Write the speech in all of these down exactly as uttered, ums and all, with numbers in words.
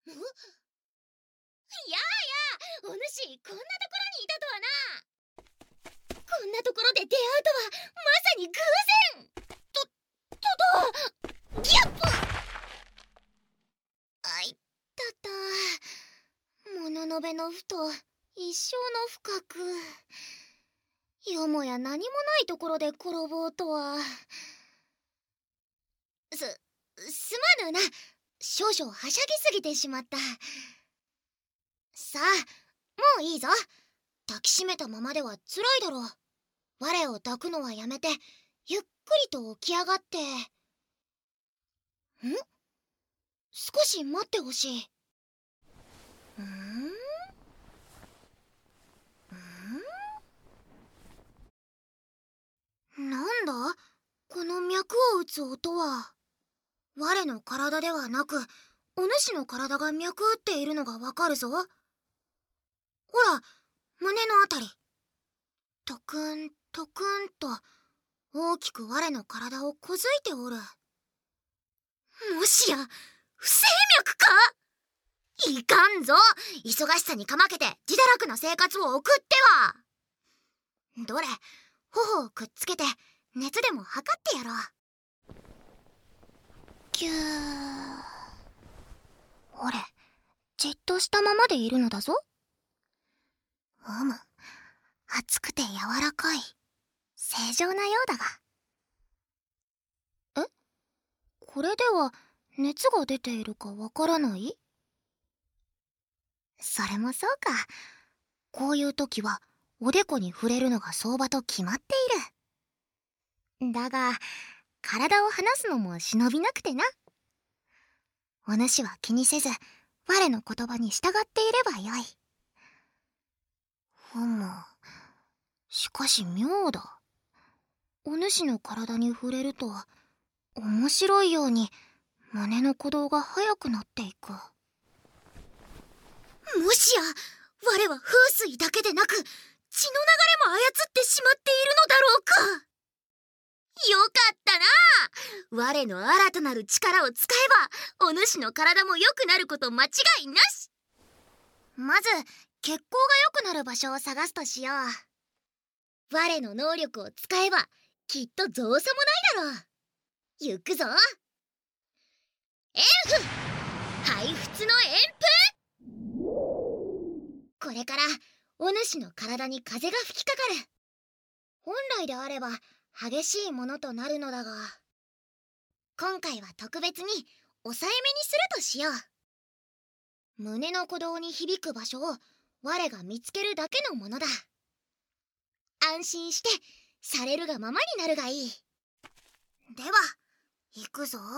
やあやあ、お主こんなところにいたとはな。こんなところで出会うとはまさに偶然。とととギャップ。あいたた、もののべのふと一生の深く、よもや何もないところで転ぼうとは。すすまぬな、少々はしゃぎすぎてしまった。さあ、もういいぞ。抱きしめたままではつらいだろう。我を抱くのはやめて、ゆっくりと起き上がって。ん？少し待ってほしい。ん？ん？なんだこの脈を打つ音は。我の体ではなく、お主の体が脈打っているのがわかるぞ。ほら、胸のあたり。トクントクンと大きく我の体をこづいておる。もしや不整脈か。いかんぞ、忙しさにかまけて自堕落な生活を送っては。どれ、頬をくっつけて熱でも測ってやろう。ぎゅー。俺、じっとしたままでいるのだぞ。うむ、熱くて柔らかい、正常なようだが。え？これでは熱が出ているかわからない？それもそうか。こういう時はおでこに触れるのが相場と決まっている。だが体を離すのも忍びなくてな。お主は気にせず我の言葉に従っていればよい。ふむ、しかし妙だ。お主の体に触れると面白いように胸の鼓動が速くなっていく。もしや我は風水だけでなく血の流れも操ってしまっているのだろうか。よかったな。我の新たなる力を使えばお主の体も良くなること間違いなし。まず血行が良くなる場所を探すとしよう。我の能力を使えばきっと造作もないだろう。行くぞ。エンフ肺仏の炎符。これからお主の体に風が吹きかかる。本来であれば激しいものとなるのだが、今回は特別に抑えめにするとしよう。胸の鼓動に響く場所を我が見つけるだけのものだ。安心してされるがままになるがいい。では行くぞ。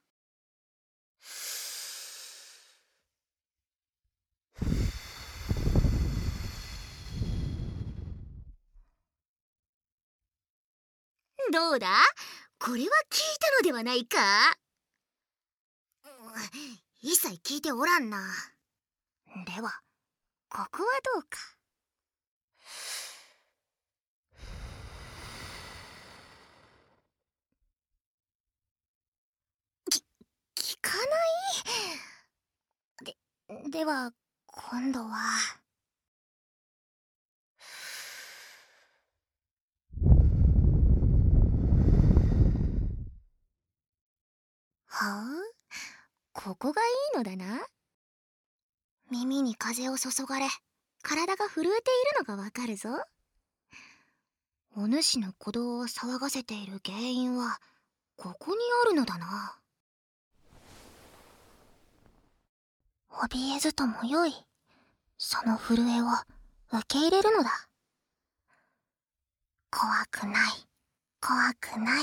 どうだ、これは聞いたのではないか。うん、一切聞いておらんな。ではここはどうか。き聞かない。ででは今度は。はあ、ここがいいのだな。耳に風を注がれ体が震えているのがわかるぞ。お主の鼓動を騒がせている原因はここにあるのだな。怯えずともよい、その震えを受け入れるのだ。怖くない、怖くない。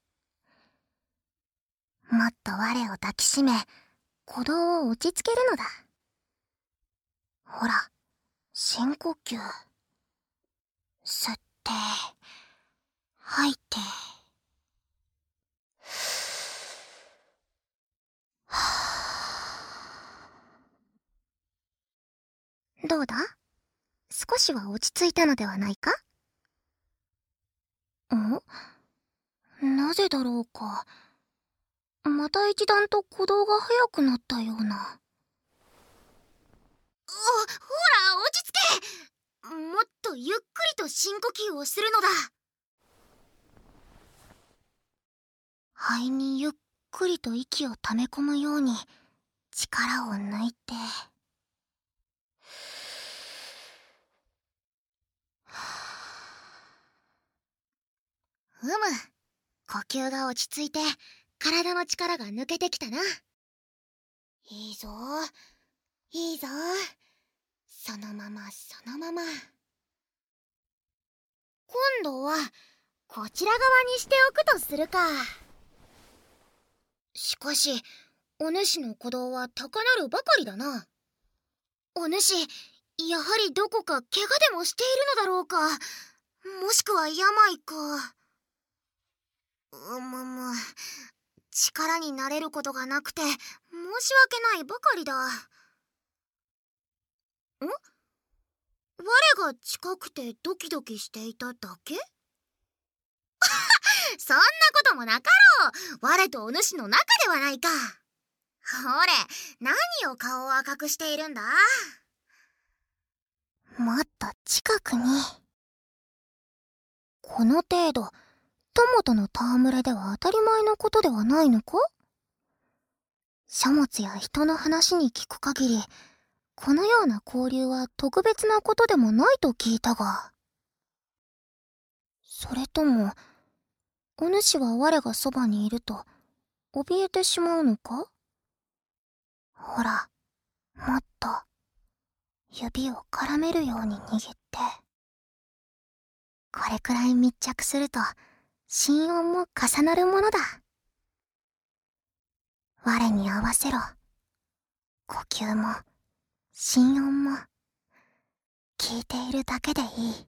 もっと我を抱きしめ鼓動を落ち着けるのだ。ほら、深呼吸。吸って吐いて。どうだ？少しは落ち着いたのではないか？ん？なぜだろうか。また一段と鼓動が速くなったような。 ほら落ち着け。もっとゆっくりと深呼吸をするのだ。肺にゆっくりと息を溜め込むように力を抜いて、うむ、呼吸が落ち着いて体の力が抜けてきたな。いいぞいいぞ、そのままそのまま。今度はこちら側にしておくとするか。しかしお主の鼓動は高鳴るばかりだな。お主、やはりどこか怪我でもしているのだろうか。もしくは病か。うむむ、力になれることがなくて申し訳ないばかりだ。ん？我が近くてドキドキしていただけ？そんなこともなかろう。我とお主の仲ではないか。ほれ、何を顔を赤くしているんだ。もっと近くに。この程度、友との戯れでは当たり前のことではないのか？書物や人の話に聞く限り、このような交流は特別なことでもないと聞いたが。それとも、お主は我がそばにいると、怯えてしまうのか？ほら、もっと、指を絡めるように握って。これくらい密着すると、心音も重なるものだ。我に合わせろ。呼吸も、心音も、聞いているだけでいい。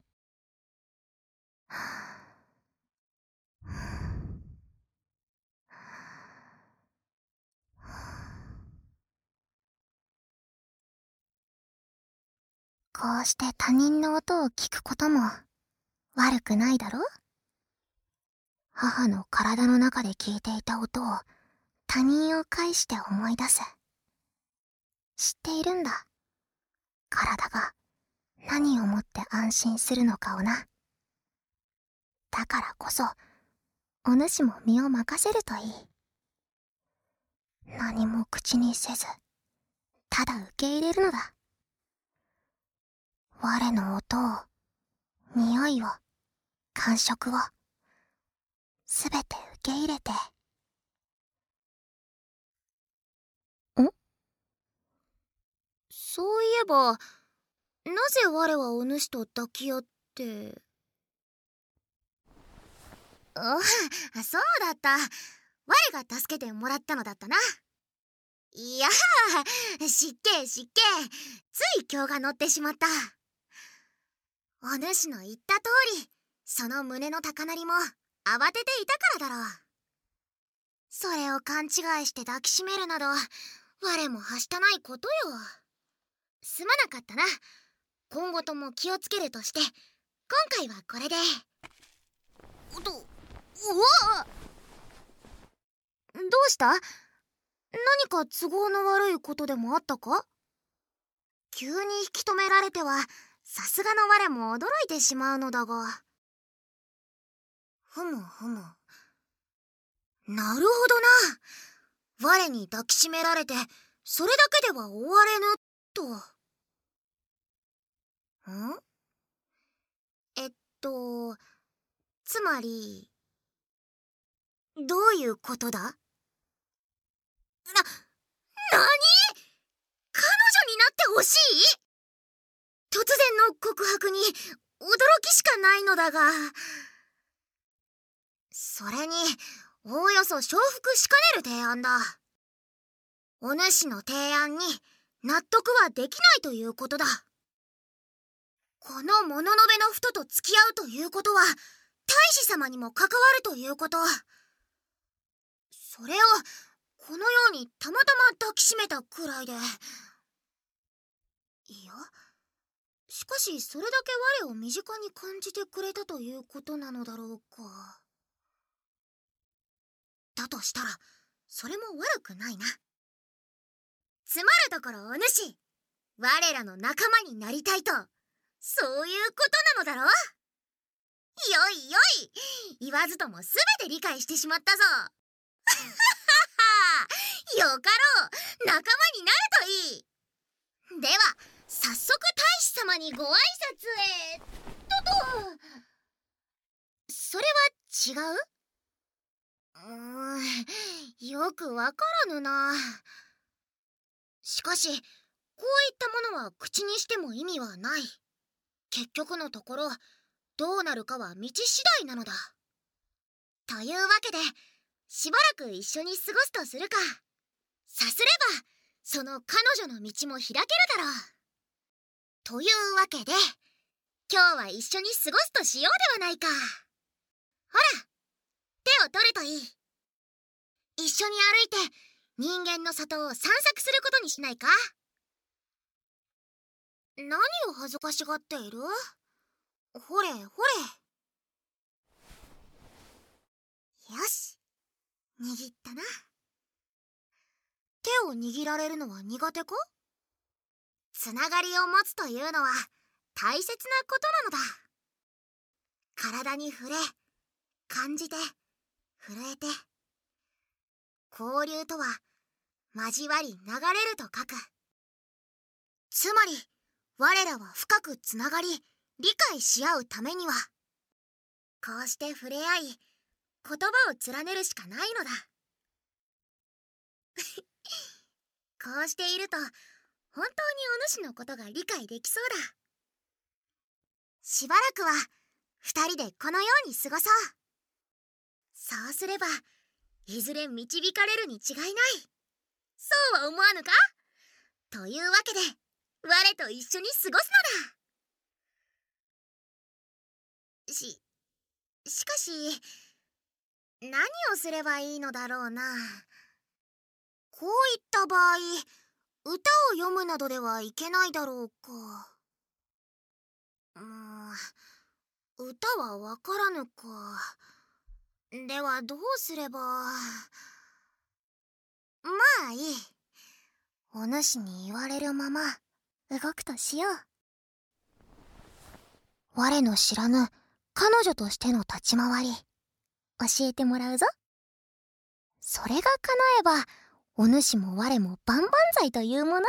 こうして他人の音を聞くことも悪くないだろ？母の体の中で聞いていた音を他人を介して思い出す。知っているんだ。体が何をもって安心するのかをな。だからこそ、お主も身を任せるといい。何も口にせず、ただ受け入れるのだ。我の音を、匂いを、感触を、すべて受け入れて。ん？そういえば、なぜ我はお主と抱き合って。ああ、そうだった。我が助けてもらったのだったな。いやあ、失敬失敬。つい興が乗ってしまった。お主の言った通り、その胸の高鳴りも慌てていたからだろう。それを勘違いして抱きしめるなど、我もはしたないことよ。すまなかったな。今後とも気をつけるとして、今回はこれで。と、うわ！どうした？何か都合の悪いことでもあったか？急に引き止められては、さすがの我も驚いてしまうのだが。ふむふむ。なるほどな。我に抱きしめられて、それだけでは終われぬ、と。ん？えっと、つまり、どういうことだ？な、なに？彼女になってほしい？突然の告白に驚きしかないのだが。それに、おおよそ承服しかねる提案だ。お主の提案に納得はできないということだ。この物のべの人と付き合うということは、大使様にも関わるということ。それを、このようにたまたま抱きしめたくらいで。いや、しかしそれだけ我を身近に感じてくれたということなのだろうか。だとしたら、それも悪くないな。つまるところお主、 我らの仲間になりたいと、そういうことなのだろ。よいよい、言わずともすべて理解してしまったぞ。ははよかろう、仲間になるといい。では早速大使様にご挨拶へとと。それは違う？うーん、よくわからぬな。しかしこういったものは口にしても意味はない。結局のところどうなるかは道次第なのだ。というわけでしばらく一緒に過ごすとするか。さすればその彼女の道も開けるだろう。というわけで今日は一緒に過ごすとしようではないか。ほら、手を取るといい。一緒に歩いて人間の里を散策することにしないか。何を恥ずかしがっている？ほれほれ。よし、握ったな。手を握られるのは苦手か？つながりを持つというのは大切なことなのだ。体に触れ、感じて、震えて。交流とは交わり流れると書く。つまり我らは深くつながり理解し合うためにはこうして触れ合い言葉を連ねるしかないのだ。こうしていると本当にお主のことが理解できそうだ。しばらくは二人でこのように過ごそう。そうすればいずれ導かれるに違いない。そうは思わぬか？というわけで我と一緒に過ごすのだ。し、しかし何をすればいいのだろうな。こういった場合、歌を読むなどではいけないだろうか。うーん、歌はわからぬか。ではどうすれば。まあいい。お主に言われるまま動くとしよう。我の知らぬ彼女としての立ち回り教えてもらうぞ。それが叶えばお主も我も万々歳というものよ。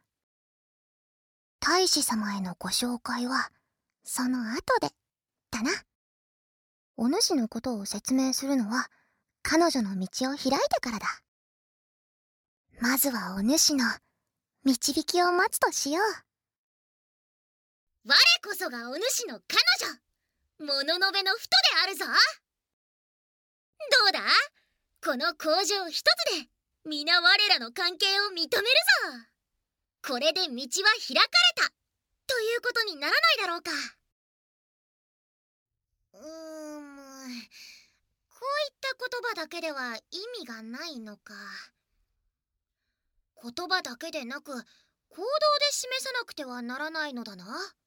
大使様へのご紹介はその後でだな。お主のことを説明するのは彼女の道を開いてからだ。まずはお主の導きを待つとしよう。我こそがお主の彼女、もののべのふとであるぞ。どうだ、この工場一つで皆我らの関係を認めるぞ。これで道は開かれたということにならないだろうか。うーん、こういった言葉だけでは意味がないのか。言葉だけでなく行動で示さなくてはならないのだな。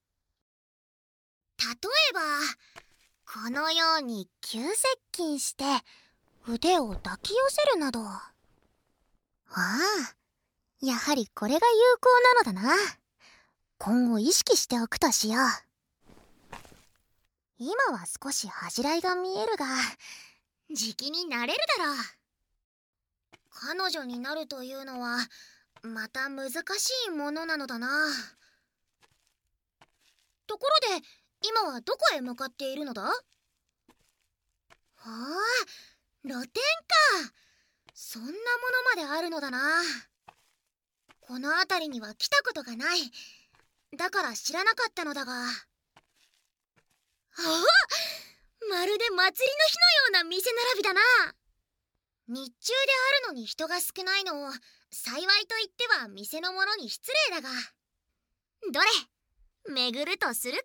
例えばこのように急接近して腕を抱き寄せるなど。ああ、やはりこれが有効なのだな。今後意識しておくとしよう。今は少し恥じらいが見えるがじきになれるだろう。彼女になるというのはまた難しいものなのだな。ところで今はどこへ向かっているのだ？はあ、露店か。そんなものまであるのだな。この辺りには来たことがない。だから知らなかったのだが。ああ、まるで祭りの日のような店並びだな。日中であるのに人が少ないのを幸いと言っては店の者に失礼だが。どれ、巡るとするか。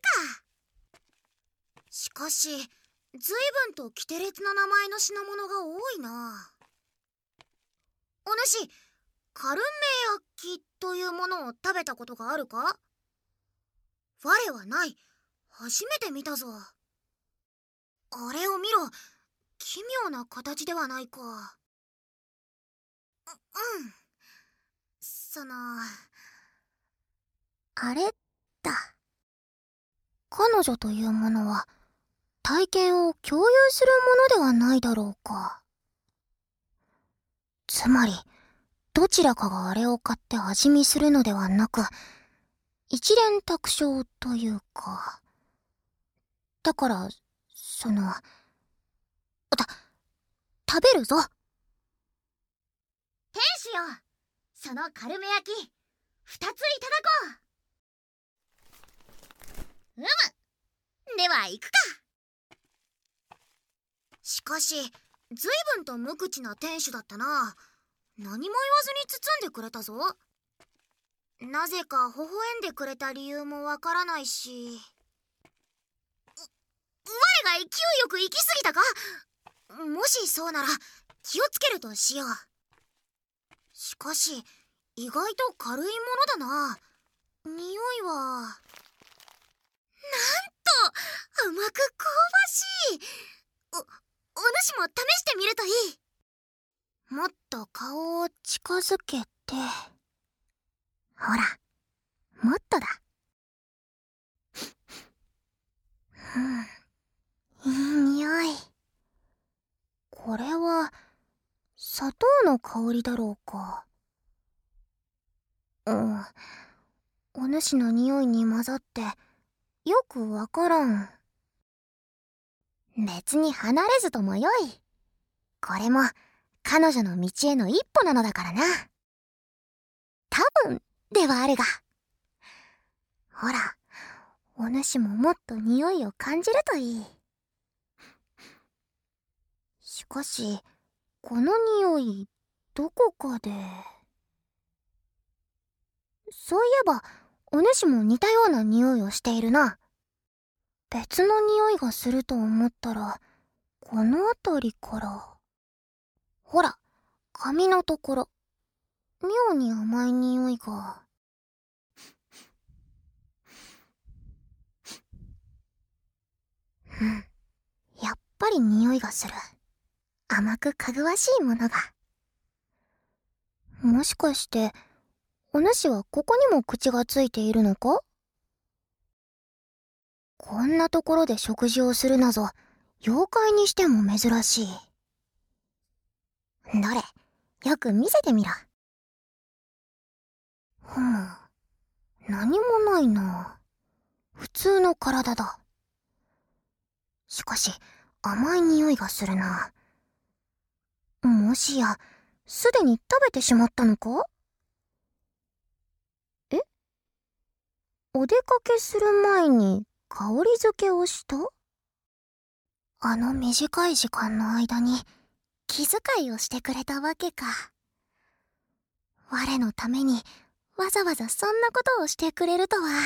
しかし随分と奇て烈な名前の品物が多いな。お主、カルンメ焼きというものを食べたことがあるか？我はない。初めて見たぞ。あれを見ろ。奇妙な形ではないか。う、うん。そのあれだ。彼女というものは体験を共有するものではないだろうか。つまり、どちらかがあれを買って味見するのではなく、一蓮托生というか。だから、その、た、食べるぞ。 天使よ、そのカルメ焼き、二ついただこう。うむ。では行くか。 しかし、ずいぶんと無口な店主だったな。何も言わずに包んでくれたぞ。なぜか微笑んでくれた理由もわからないし。我が勢いよく行き過ぎたか？もしそうなら気をつけるとしよう。しかし、意外と軽いものだな。匂いはなんと甘く香ばしい。お、お主も試してみるといい。もっと顔を近づけて。ほら、もっとだ。うん、いい匂い。これは砂糖の香りだろうか。うん、お主の匂いに混ざってよくわからん。別に離れずともよい。これも彼女の道への一歩なのだからな。多分ではあるが。ほら、お主ももっと匂いを感じるといい。しかし、この匂い、どこかで。そういえば、お主も似たような匂いをしているな。別の匂いがすると思ったら、この辺りから。ほら、髪のところ。妙に甘い匂いが。うん。やっぱり匂いがする。甘くかぐわしいものが。もしかして、お主はここにも口がついているのか？こんなところで食事をするなぞ、妖怪にしても珍しい。どれ、よく見せてみろ。ふむ、何もないな。普通の体だ。しかし、甘い匂いがするな。もしや、すでに食べてしまったのか？え？お出かけする前に香り付けをした？あの短い時間の間に気遣いをしてくれたわけか。我のためにわざわざそんなことをしてくれるとは。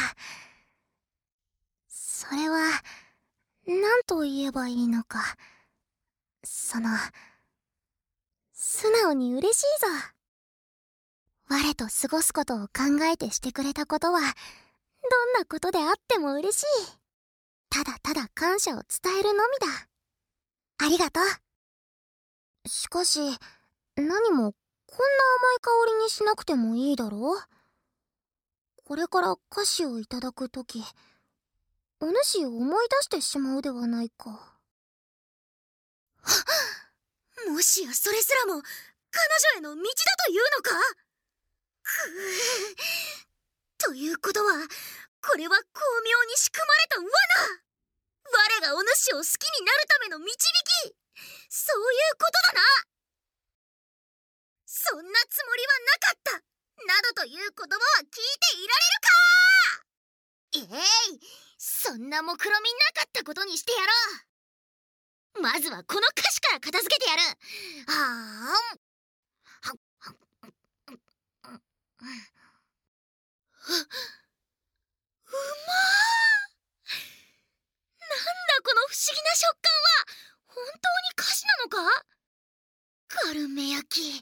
それは、何と言えばいいのか。その、素直に嬉しいぞ。我と過ごすことを考えてしてくれたことは、どんなことであっても嬉しい。ただただ感謝を伝えるのみだ。ありがとう。しかし、何もこんな甘い香りにしなくてもいいだろう。これから菓子をいただくとき、お主を思い出してしまうではないか。もしやそれすらも彼女への道だというのか？くぅ。ということは、これは巧妙に仕組まれた罠。我がお主を好きになるための導き。そういうことだな。そんなつもりはなかった。などという言葉は聞いていられるか？えい、そんな目論みなかったことにしてやろう。まずはこの歌詞から片付けてやる。あーん。うまー。なんだこの不思議な食感は。本当に菓子なのか？カルメ焼き、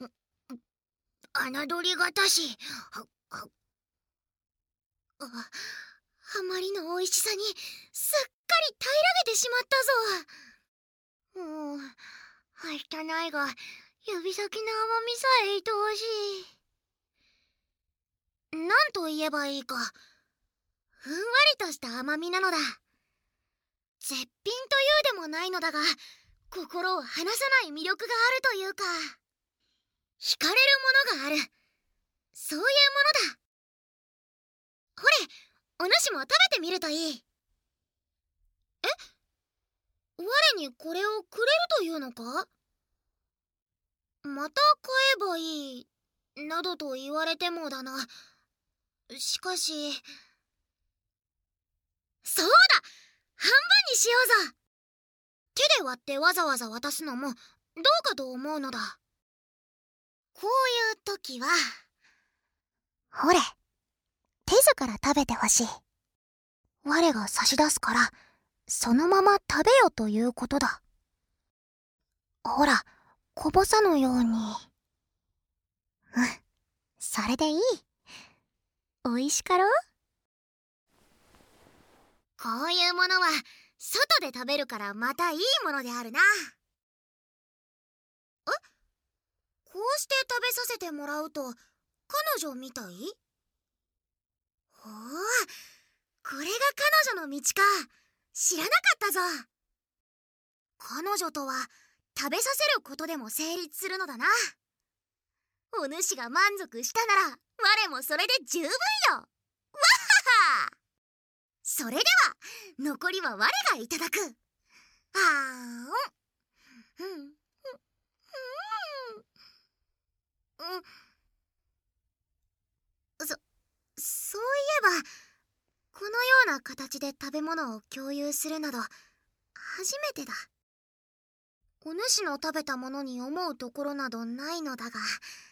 侮りがたし。あ、あまりの美味しさにすっかり平らげてしまったぞ。もうはしたないが、指先の甘みさえ愛おしい。 なんと言えばいいか。ふんわりとした甘みなのだ。絶品というでもないのだが、心を離さない魅力があるというか、惹かれるものがある。そういうものだ。ほれ、お主も食べてみるといい。え？我にこれをくれるというのか？また買えばいい、などと言われてもだな。しかし、そうだ！半分にしようぞ。手で割ってわざわざ渡すのもどうかと思うのだ。こういう時は、ほれ、手ずから食べてほしい。我が差し出すから、そのまま食べよということだ。ほら、こぼさぬように。うん、それでいい。おいしかろう？こういうものは、外で食べるからまたいいものであるな。え？こうして食べさせてもらうと、彼女みたい？ほう、これが彼女の道か。知らなかったぞ。彼女とは食べさせることでも成立するのだな。お主が満足したなら我もそれで十分よ。わっはは。それでは残りは我がいただく。あーん。うん。うん。うん。そ、そういえば、このような形で食べ物を共有するなど初めてだ。お主の食べたものに思うところなどないのだが、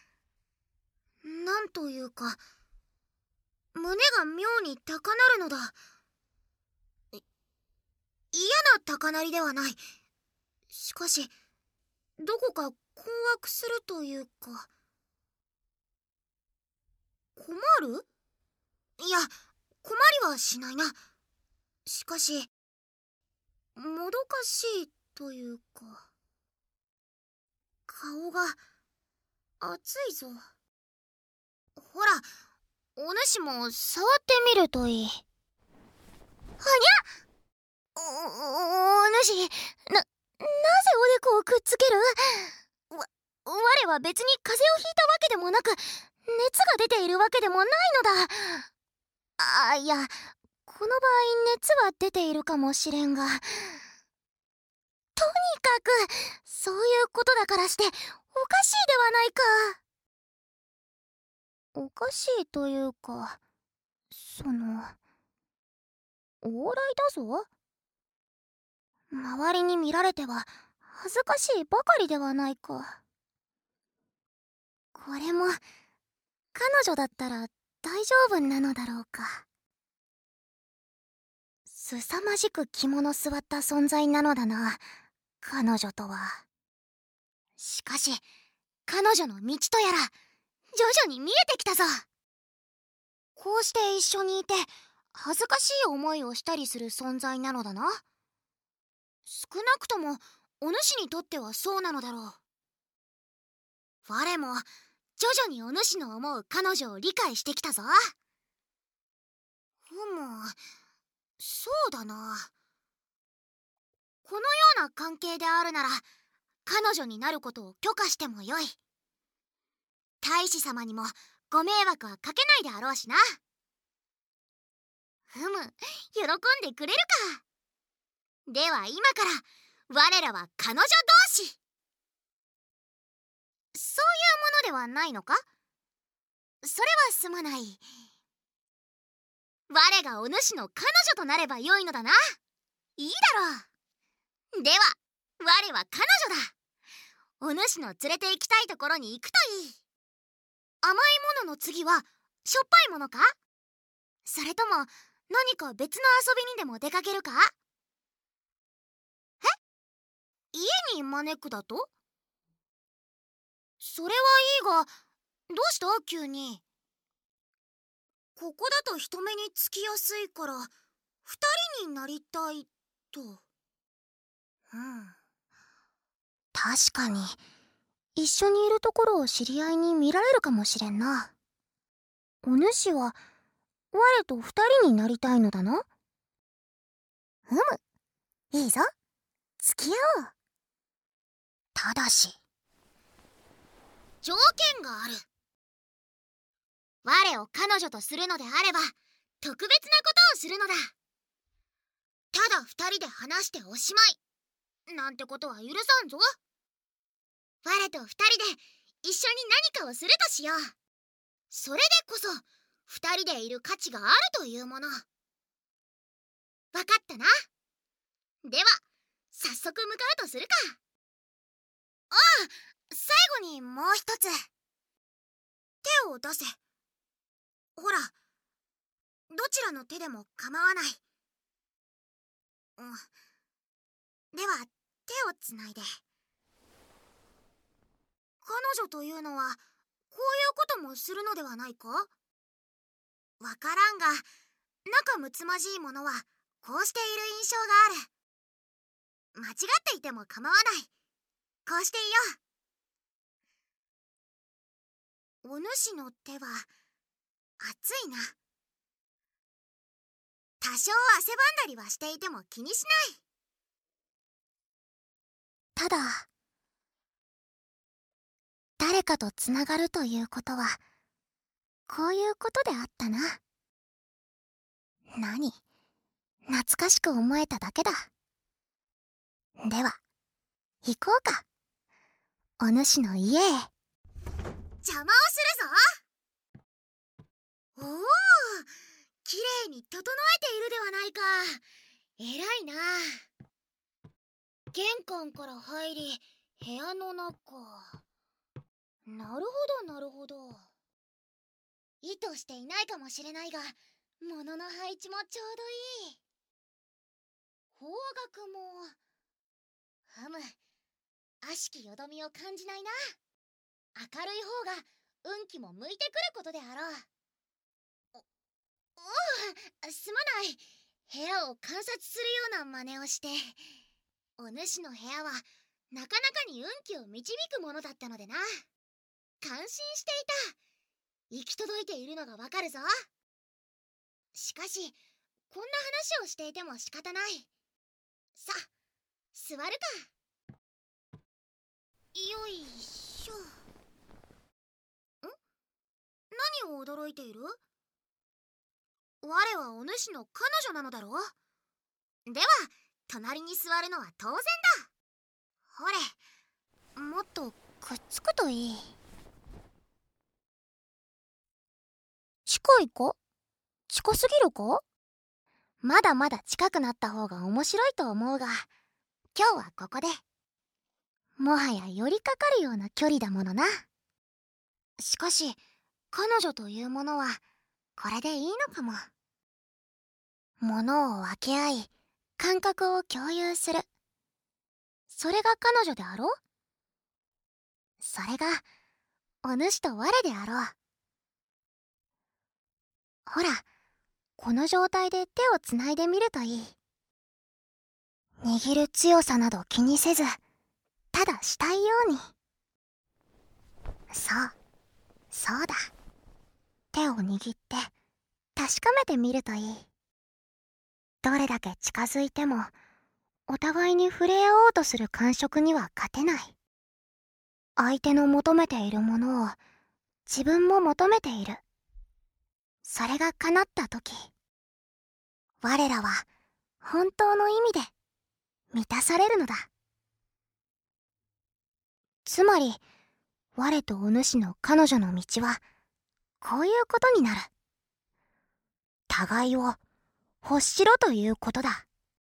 なんというか胸が妙に高鳴るのだ。い嫌な高鳴りではない。しかしどこか困惑するというか。困る？いや、困りはしないな。しかしもどかしいというか。顔が熱いぞ。ほら、お主も触ってみるといい。はにゃ！お、お主、な、なぜおでこをくっつける？わ、我は別に風邪をひいたわけでもなく、熱が出ているわけでもないのだ。あ、いや、この場合熱は出ているかもしれんが、とにかく、そういうことだからして、おかしいではないか。おかしいというか、その、往来だぞ。周りに見られては恥ずかしいばかりではないか。これも彼女だったら大丈夫なのだろうか。すさまじく肝の据わった存在なのだな、彼女とは。しかし彼女の道とやら徐々に見えてきたぞ。こうして一緒にいて恥ずかしい思いをしたりする存在なのだな。少なくともお主にとってはそうなのだろう。我も徐々にお主の思う彼女を理解してきたぞ。ふむ、そうだな。このような関係であるなら彼女になることを許可してもよい。大使様にもご迷惑はかけないであろうしな。ふむ、喜んでくれるか。では今から我らは彼女同士。そういうものではないのか？それはすまない。我がお主の彼女となればよいのだな。いいだろう。では我は彼女だ。お主の連れて行きたいところに行くといい。甘いものの次はしょっぱいものか？それとも何か別の遊びにでも出かけるか？え？家に招くだと？それはいいが、どうした急に。ここだと人目につきやすいから二人になりたいと。うん、確かに一緒にいるところを知り合いに見られるかもしれんな。 お主は我と二人になりたいのだな。 うむ、いいぞ、付き合おう。 ただし条件がある。我を彼女とするのであれば特別なことをするのだ。ただ二人で話しておしまいなんてことは許さんぞ。我と二人で一緒に何かをするとしよう。それでこそ二人でいる価値があるというもの。わかったな。では早速向かうとするか。ああ、最後にもう一つ。手を出せ。ほら、どちらの手でも構わない。うん。では手をつないで。彼女というのはこういうこともするのではないか？わからんが、仲睦まじいものはこうしている印象がある。間違っていても構わない。こうしていよう。お主の手は熱いな。多少汗ばんだりはしていても気にしない。 ただ、誰かとつながるということはこういうことであったな。何、懐かしく思えただけだ。では行こうか、お主の家へ。 邪魔をするぞ。おお、きれいに整えているではないか。偉いな。玄関から入り部屋の中。なるほどなるほど。意図していないかもしれないが、物の配置もちょうどいい。方角もふむ、悪しきよどみを感じないな。明るい方が運気も向いてくることであろう。おおう、すまない。部屋を観察するような真似をして。お主の部屋はなかなかに運気を導くものだったのでな。感心していた。行き届いているのがわかるぞ。しかしこんな話をしていても仕方ない。さ、座るか。よいしょ。ん？何を驚いている？我はお主の彼女なのだろう。では隣に座るのは当然だ。ほれ、もっとくっつくといい。 近いか？近すぎるか？まだまだ近くなった方が面白いと思うが、今日はここで。もはや寄りかかるような距離だものな。しかし彼女というものはこれでいいのかも。物を分け合い、感覚を共有する。それが彼女であろう。それがお主と我であろう。ほら、この状態で手をつないでみるといい。握る強さなど気にせず、ただしたいように。そう、そうだ。手を握って確かめてみるといい。どれだけ近づいてもお互いに触れ合おうとする感触には勝てない。相手の求めているものを自分も求めている。それが叶った時、我らは本当の意味で満たされるのだ。つまり我とお主の彼女の道はこういうことになる。互いを欲しろということだ。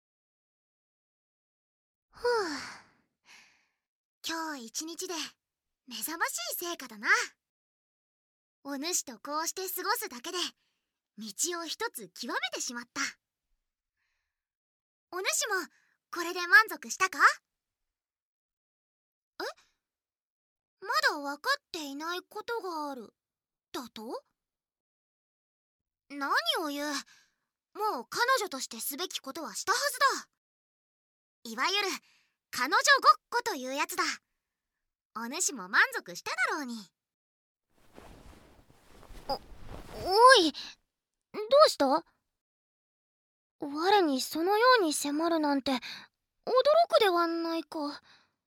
ふう、今日一日で目覚ましい成果だな。お主とこうして過ごすだけで道を一つ極めてしまった。お主もこれで満足したか？え？まだ分かっていないことがあるだと？何を言う。もう彼女としてすべきことはしたはずだ。いわゆる彼女ごっこというやつだ。お主も満足しただろうに。お、おい、どうした？我にそのように迫るなんて驚くではないか。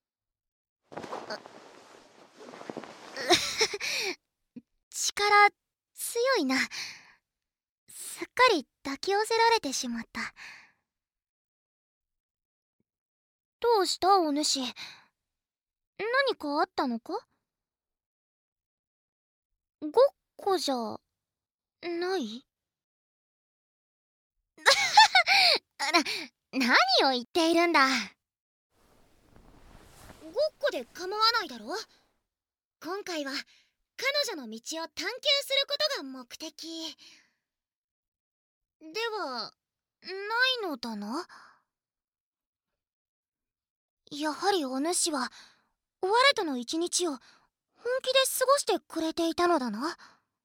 力強いな。すっかり抱き寄せられてしまった。どうしたお主、何かあったのか？ごっこじゃない？な、何を言っているんだ。ごっこで構わないだろ。今回は彼女の道を探求することが目的ではないのだな。やはりお主は我との一日を本気で過ごしてくれていたのだな。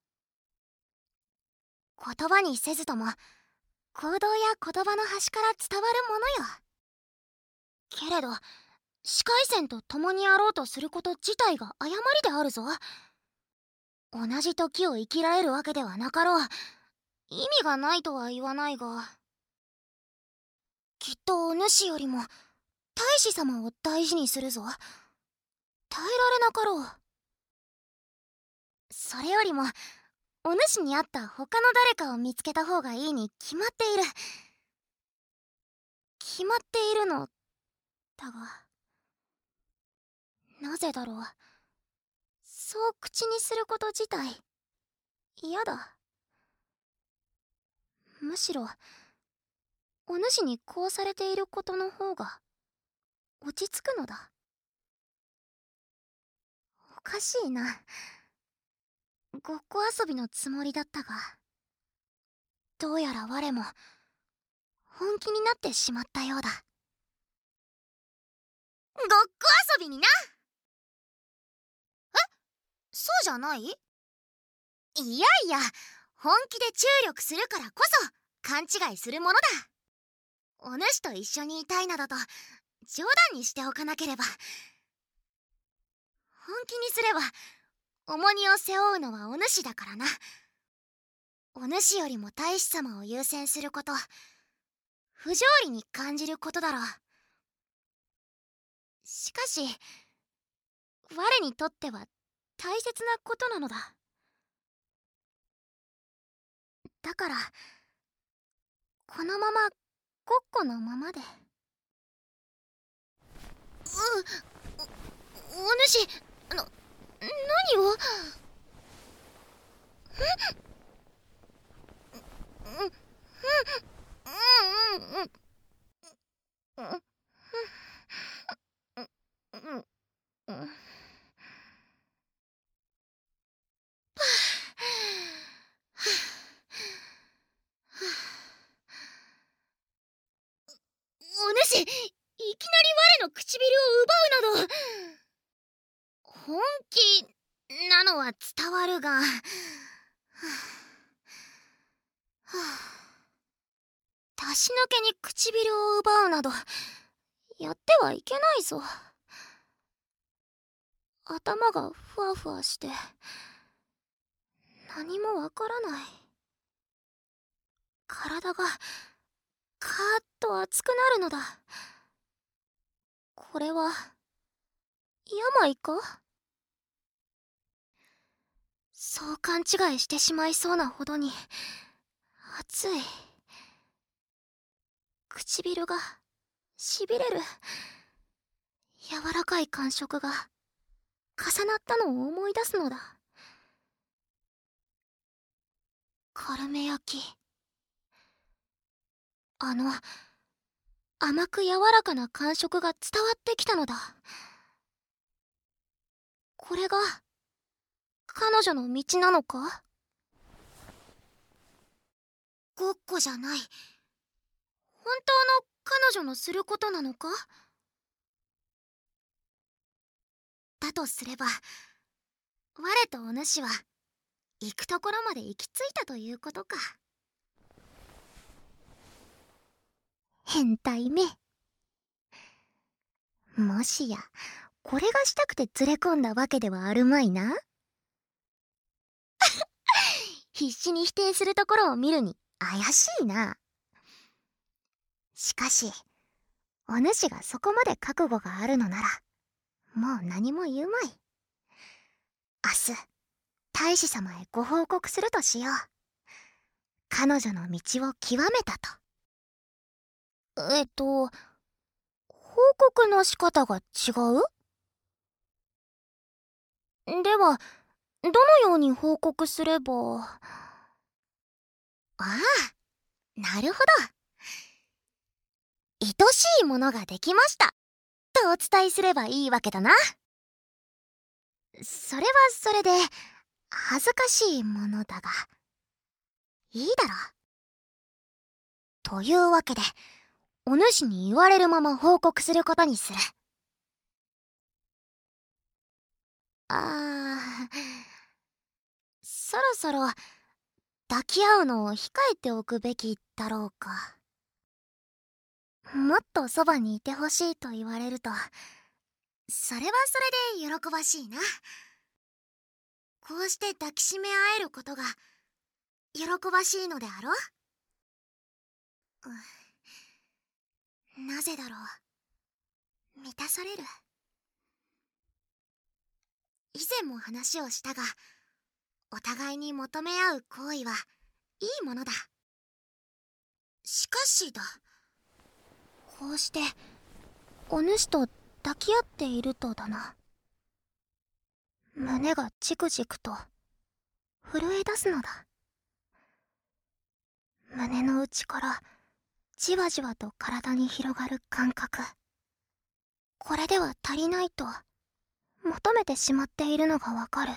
言葉にせずとも行動や言葉の端から伝わるものよ。けれど視界線と共にあろうとすること自体が誤りであるぞ。同じ時を生きられるわけではなかろう。意味がないとは言わないが、きっとお主よりも大使様を大事にするぞ。耐えられなかろう。それよりもお主に合った他の誰かを見つけた方がいいに決まっている。決まっているのだが、なぜだろう。そう口にすること自体嫌だ。むしろお主にこうされていることの方が落ち着くのだ。おかしいな。ごっこ遊びのつもりだったが、どうやら我も本気になってしまったようだ。ごっこ遊びにな。え、そうじゃない？いやいや、本気で注力するからこそ勘違いするものだ。お主と一緒にいたいなどと冗談にしておかなければ。本気にすれば重荷を背負うのはお主だからな。お主よりも大使様を優先すること、不条理に感じることだろう。しかし我にとっては大切なことなのだ。だからこのままごっこのままで。うお、お主、な、何を？うんうんうんうんうんうんうん。お主、いきなり我の唇を奪うなど。本気なのは伝わるが、はあ、出し抜けに唇を奪うなどやってはいけないぞ。頭がふわふわして何もわからない。体がカーッと熱くなるのだ。これは病か？そう勘違いしてしまいそうなほどに熱い。唇がしびれる。柔らかい感触が重なったのを思い出すのだ。カルメ焼き、あの甘く柔らかな感触が伝わってきたのだ。これが彼女の道なのか？ごっこじゃない、本当の彼女のすることなのか？だとすれば我とお主は行くところまで行き着いたということか。変態め。もしやこれがしたくて連れ込んだわけではあるまいな。 必死に否定するところを見るに怪しいな。しかしお主がそこまで覚悟があるのならもう何も言うまい。明日大使様へご報告するとしよう。彼女の道を極めたと。えっと報告の仕方が違う？ではどのように報告すれば。ああ、なるほど。愛しいものができましたとお伝えすればいいわけだな。それはそれで恥ずかしいものだがいいだろう。というわけでお主に言われるまま報告することにする。あー、そろそろ抱き合うのを控えておくべきだろうか。もっとそばにいてほしいと言われるとそれはそれで喜ばしいな。こうして抱きしめ合えることが喜ばしいのであろう。うん、なぜだろう。満たされる。以前も話をしたが、お互いに求め合う行為はいいものだ。しかしだ、 こうしてお主と抱き合っているとだな、胸がじくじくと震え出すのだ。胸の内からじわじわと体に広がる感覚。これでは足りないと求めてしまっているのがわかる。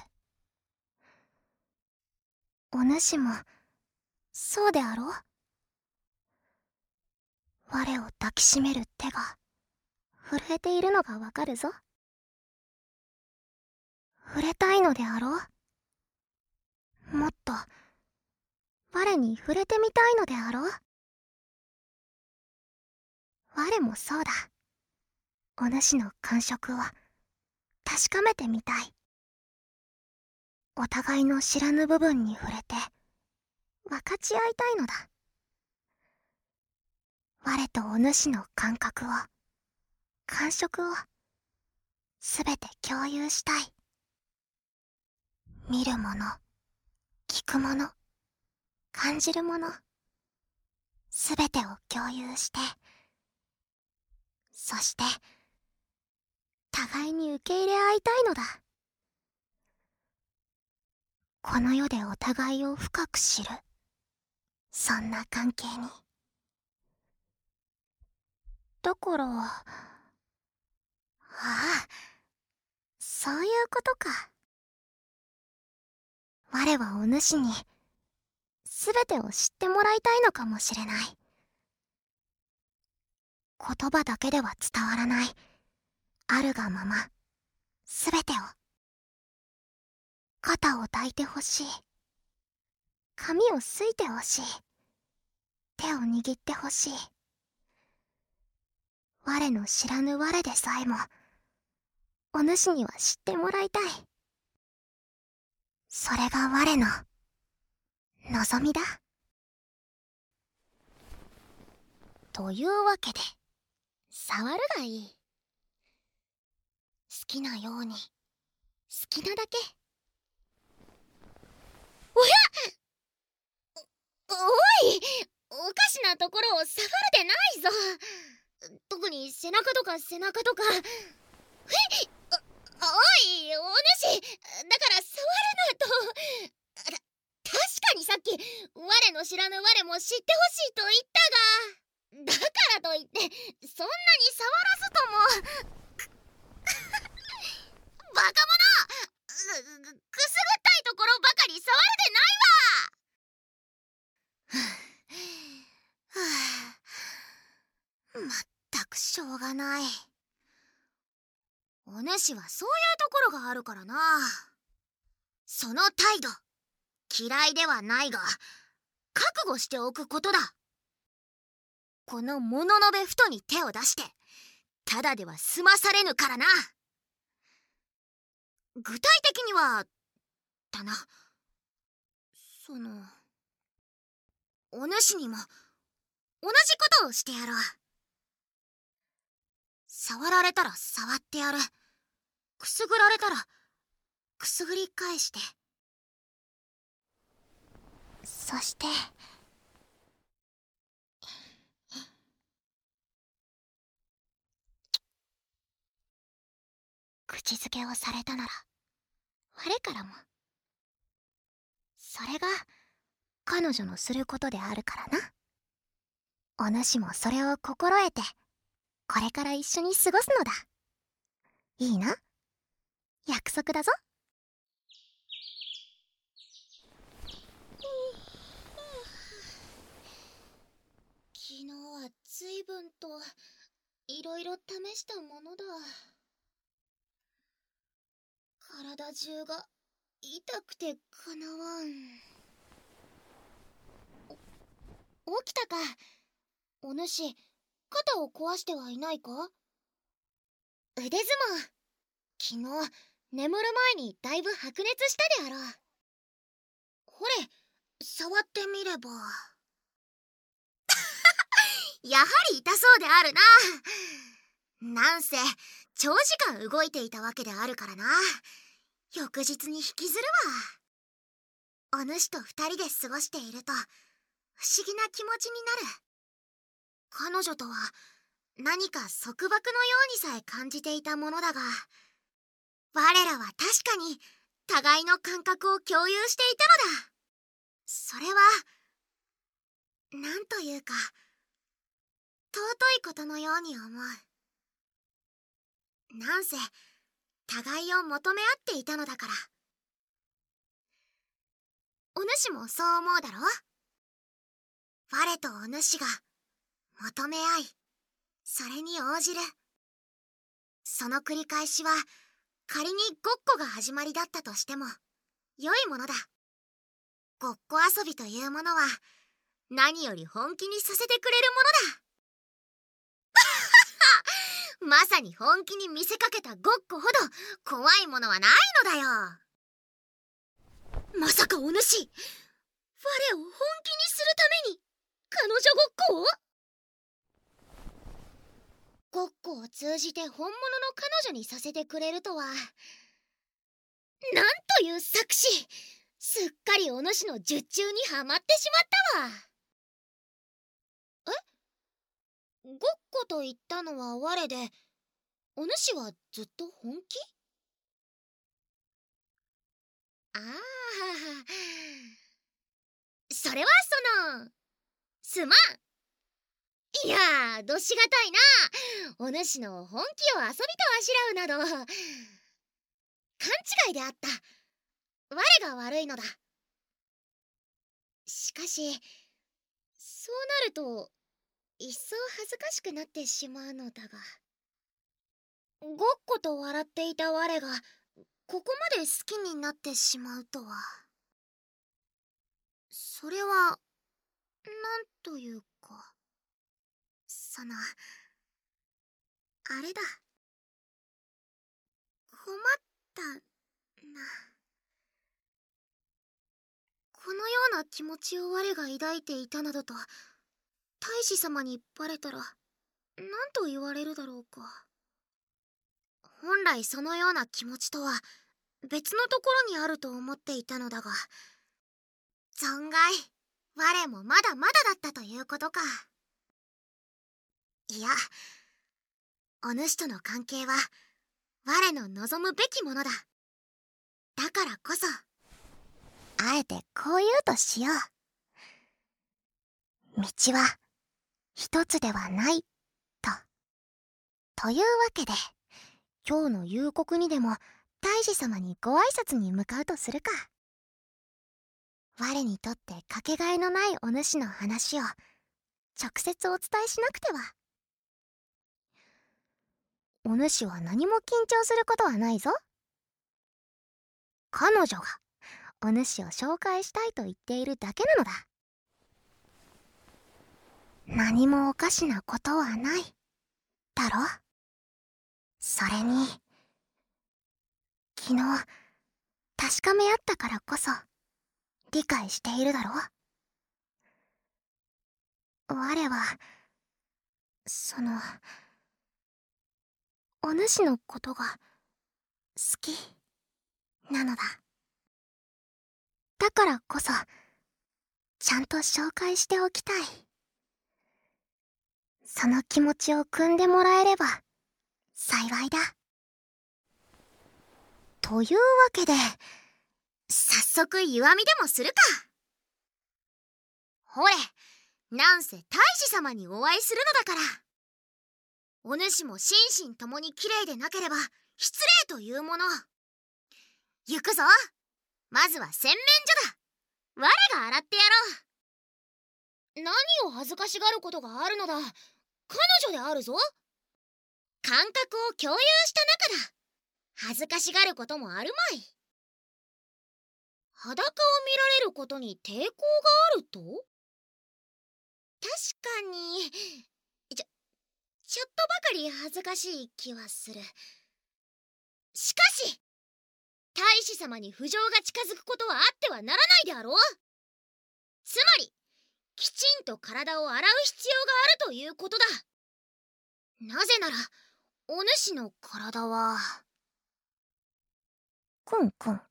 お主もそうであろう。我を抱きしめる手が震えているのがわかるぞ。触れたいのであろう。もっと我に触れてみたいのであろう。我もそうだ。お主の感触を確かめてみたい。お互いの知らぬ部分に触れて分かち合いたいのだ。我とお主の感覚を、感触をすべて共有したい。見るもの、聞くもの、感じるもの、すべてを共有して、そして互いに受け入れ合いたいのだ。この世でお互いを深く知る、そんな関係に。だからああ、そういうことか。我はお主にすべてを知ってもらいたいのかもしれない。言葉だけでは伝わらない、あるがまますべてを。肩を抱いてほしい、髪をすいてほしい、手を握ってほしい。我の知らぬ我でさえもお主には知ってもらいたい。それが我の望みだ。というわけで触るがいい。好きなように好きなだけ。おやお、おい、おかしなところを触るでないぞ。特に背中とか背中とか。えっ、おい、お主、だから触るなと。た確かにさっき我の知らぬ我も知ってほしいと言ったが、だからといってそんなに触らずともバカ者、く、くすぐったいところばかり触るでないわ。はあ、まったくしょうがない。お主はそういうところがあるからな。その態度嫌いではないが覚悟しておくことだ。この物のべふとに手を出してただでは済まされぬからな。具体的にはだな、 そのお主にも同じことをしてやろう。触られたら触ってやる。くすぐられたらくすぐり返して、そして口づけをされたなら我からも。それが彼女のすることであるからな。お主もそれを心得てこれから一緒に過ごすのだ。いいな、約束だぞ。昨日は随分といろいろ試したものだ。体中が痛くてかなわん。お起きたか。お主、肩を壊してはいないか。腕相撲、昨日眠る前にだいぶ白熱したであろう。ほれ、触ってみれば。やはり痛そうであるな。なんせ長時間動いていたわけであるからな。翌日に引きずるわ。お主と二人で過ごしていると不思議な気持ちになる。彼女とは何か束縛のようにさえ感じていたものだが、我らは確かに互いの感覚を共有していたのだ。それはなんというか尊いことのように思う。なんせ互いを求め合っていたのだから。お主もそう思うだろ。我とお主が求め合い、それに応じる。その繰り返しは仮にごっこが始まりだったとしても良いものだ。ごっこ遊びというものは何より本気にさせてくれるものだ。まさに本気に見せかけたごっこほど怖いものはないのだよ。まさかお主、我を本気にするために彼女ごっこをごっこを通じて本物の彼女にさせてくれるとは、なんという策士。すっかりお主の術中にはまってしまったわ。え、ごっこと言ったのは我で、お主はずっと本気？ああ、それはそのすまん。いやー、どしがたいな。お主の本気を遊びとあしらうなど勘違いであった。我が悪いのだ。しかしそうなると一層恥ずかしくなってしまうのだが、ごっこと笑っていた我がここまで好きになってしまうとは。それはなんというか、そのあれだ。困ったな。このような気持ちを我が抱いていたなどと大使様にバレたら何と言われるだろうか。本来そのような気持ちとは別のところにあると思っていたのだが、存外我もまだまだだったということか。いや、お主との関係は我の望むべきものだ。だからこそあえてこう言うとしよう。道は一つではないと。というわけで今日の夕刻にでも大使様にご挨拶に向かうとするか。我にとってかけがえのないお主の話を直接お伝えしなくては。お主は何も緊張することはないぞ。彼女がお主を紹介したいと言っているだけなのだ。何もおかしなことはないだろ。それに昨日確かめ合ったからこそ理解しているだろう。我は、その、お主のことが好きなのだ。だからこそ、ちゃんと紹介しておきたい。その気持ちを汲んでもらえれば幸いだ。というわけで、 早速湯あみでもするか。ほれ、なんせ大使様にお会いするのだから。お主も心身ともにきれいでなければ失礼というもの。行くぞ。まずは洗面所だ。我が洗ってやろう。何を恥ずかしがることがあるのだ。彼女であるぞ。感覚を共有した仲だ。恥ずかしがることもあるまい。裸を見られることに抵抗があると？確かに、ちょ、ちょっとばかり恥ずかしい気はする。しかし、大使様に不浄が近づくことはあってはならないであろう。つまり、きちんと体を洗う必要があるということだ。なぜなら、お主の体は。 くんくん。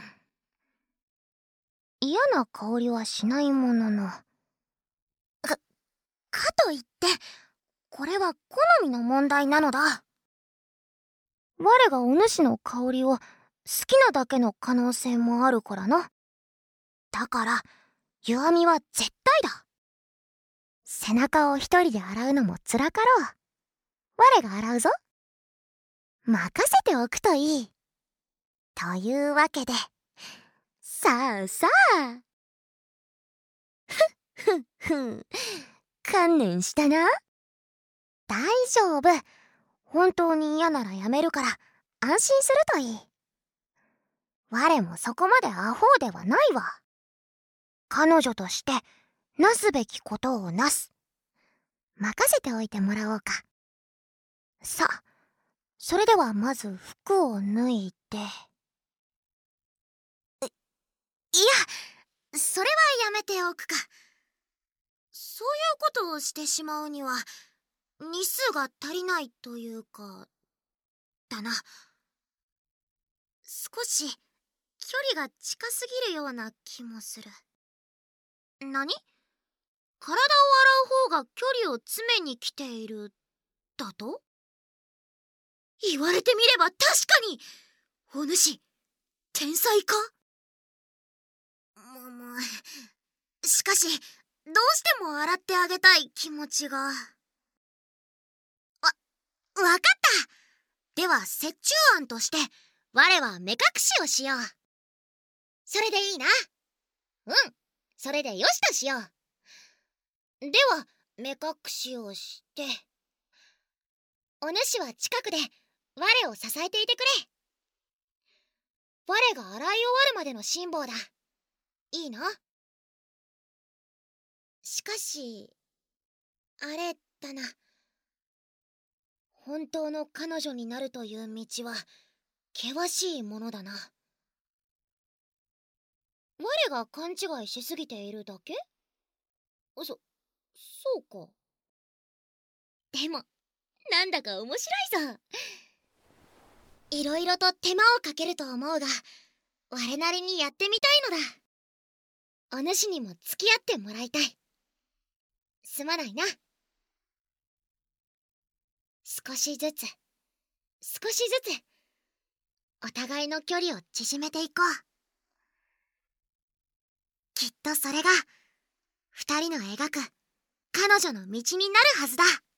嫌な香りはしないものの。か、かといって、これは好みの問題なのだ。我がお主の香りを好きなだけの可能性もあるからな。だから、湯あみは絶対だ。背中を一人で洗うのも辛かろう。我が洗うぞ。任せておくといい。というわけで、さあさあ。ふっふんふん。観念したな。大丈夫。本当に嫌ならやめるから安心するといい。我もそこまでアホではないわ。彼女としてなすべきことをなす。任せておいてもらおうか。さあ、それではまず服を脱いで。い、いや、それはやめておくか。そういうことをしてしまうには、日数が足りないというか、だな。少し、距離が近すぎるような気もする。何？体を洗う方が距離を詰めに来ている、だと？言われてみれば確かに、お主、天才か？もも、しかし、どうしても洗ってあげたい気持ちが。わ、わかった。では折衷案として、我は目隠しをしよう。それでいいな。うん、それでよしとしよう。では、目隠しをして、お主は近くで我を支えていてくれ。我が洗い終わるまでの辛抱だ。いいな。しかし、あれだな。本当の彼女になるという道は険しいものだな。我が勘違いしすぎているだけ？そ、そうか。でも、なんだか面白いぞ。いろいろと手間をかけると思うが、我なりにやってみたいのだ。お主にも付き合ってもらいたい。すまないな。少しずつ、少しずつ、お互いの距離を縮めていこう。きっとそれが、二人の描く彼女の道になるはずだ。